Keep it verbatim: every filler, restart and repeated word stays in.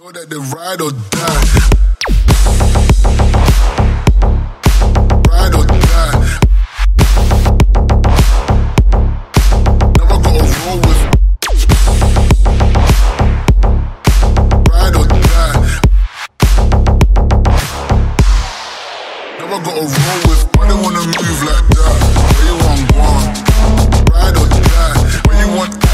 Know that they ride or die. Ride or die. Never gotta roll with. Ride or die. Never gotta roll with. Why they wanna move like that? Where you want one? Ride or die. Where you want?